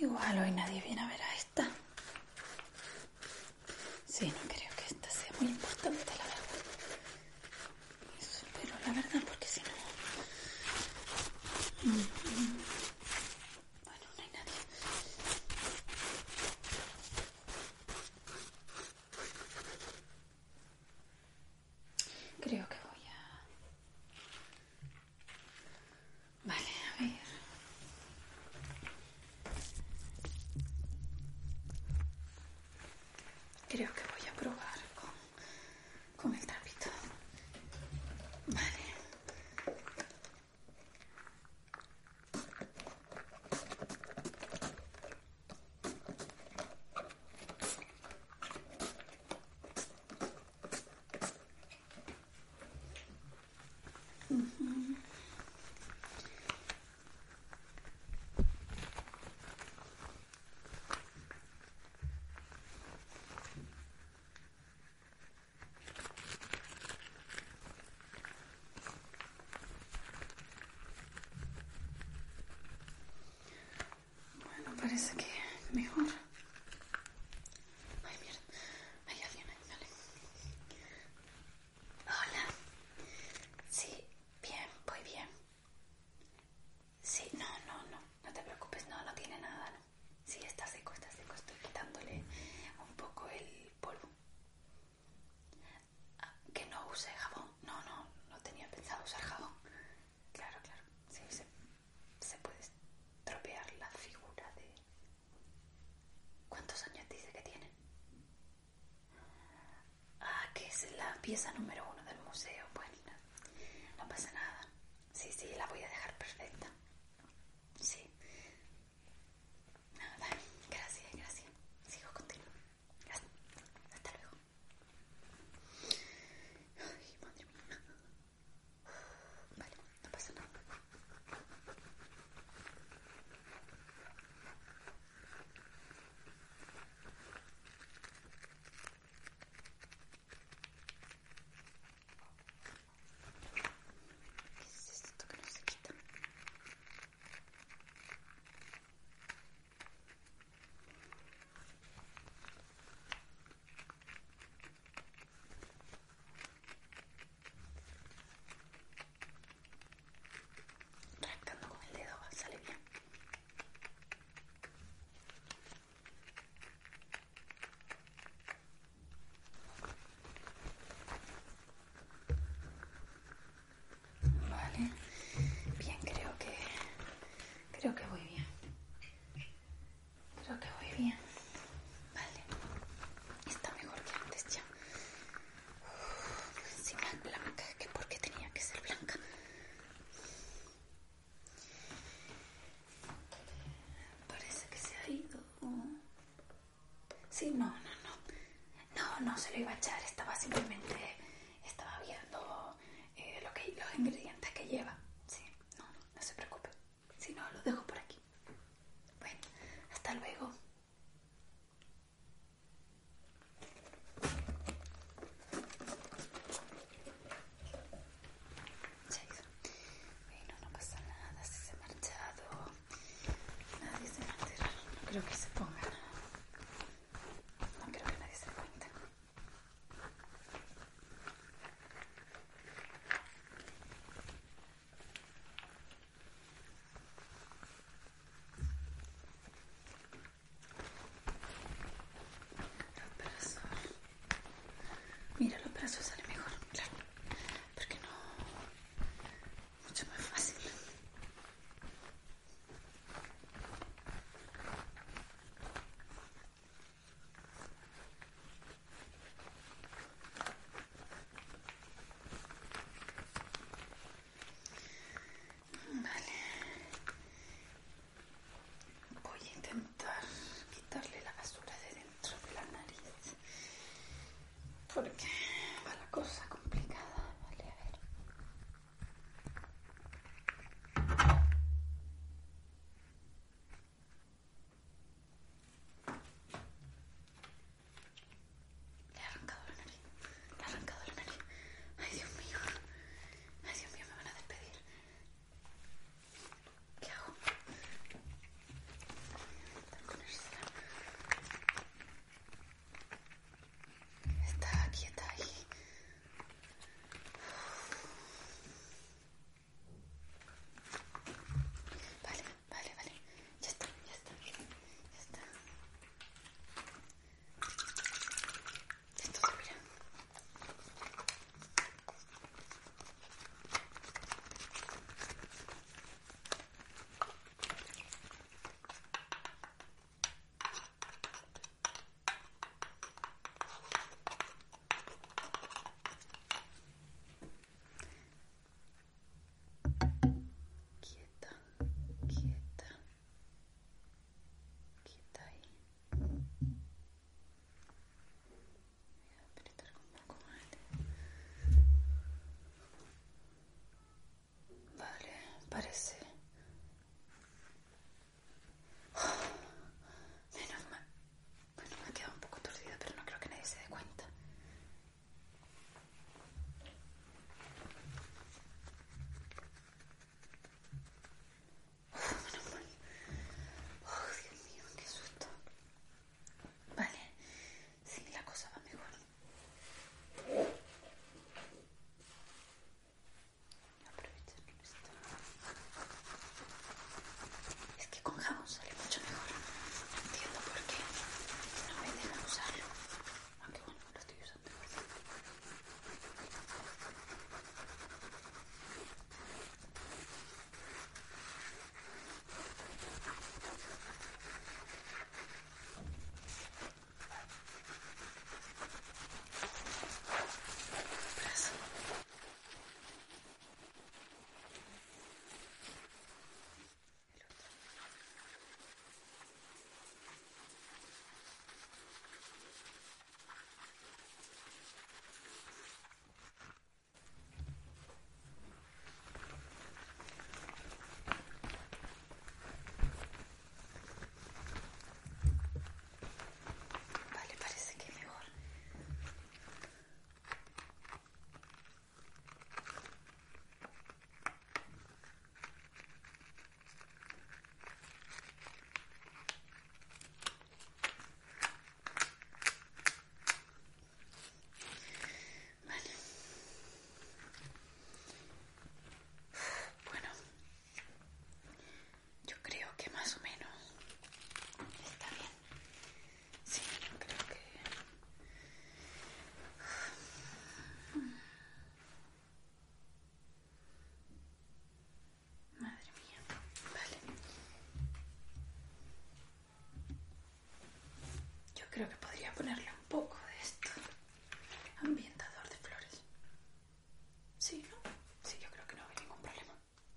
Igual hoy nadie viene a ver a esta. Sí, no creo que esta sea muy importante, la verdad. Eso, pero la verdad, porque si no... Bueno, no hay nadie. Creo que voy a... Vale, a ver. Creo que voy a probar con el trapito. Vale. Bueno, parece que mejor. Ay, mierda. Hay alguien ahí, vale. Hola. Sí, bien, voy bien. Sí, no te preocupes, no tiene nada, ¿no? Sí, está seco, estoy quitándole un poco el polvo. Ah, que no use jabón, no tenía pensado usar jabón. Claro, sí, se puede estropear la figura de... ¿Cuántos años dice que tiene? Ah, que es la pieza número 1 del museo. Bueno, no pasa nada. Sí, la voy a dejar perfecta. Sí. Nada, gracias. Sigo contigo. Hasta luego. Ay, madre mía. Vale, no pasa nada. ¿Qué es esto que no se quita? Rascando con el dedo sale bien. Vale. Bien, creo que voy bien. Vale. Está mejor que antes ya. Sí, más blanca. Que ¿por qué tenía que ser blanca? Parece que se ha ido. Sí, no se lo iba a echar. Estaba viendo los ingredientes que lleva. Sí, no se preocupe. Si no, lo dejo por aquí. Bueno, hasta luego. Se ha ido. Bueno, no pasa nada. Si se ha marchado, nadie se va a enterar. No creo que se ponga. No creo que nadie se dé cuenta. Los brazos. Mira, los brazos salen mejor, claro. Porque no... Mucho más fácil. creo que podría ponerle un poco de esto. Ambientador de flores. Sí, ¿no? Sí, yo creo que no hay ningún problema.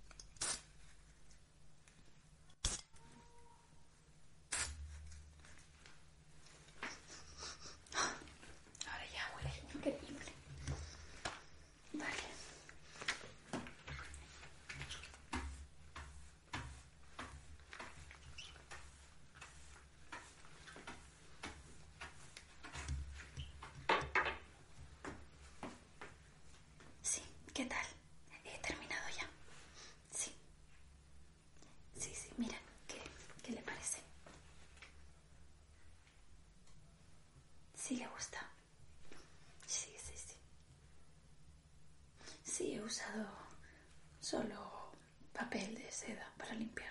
Ahora ya huele increíble. Vale. Sí, ¿qué tal? He terminado ya. Sí. Sí, sí, miren, ¿qué le parece? ¿Sí le gusta? Sí, sí, sí. Sí, he usado solo papel de seda para limpiar.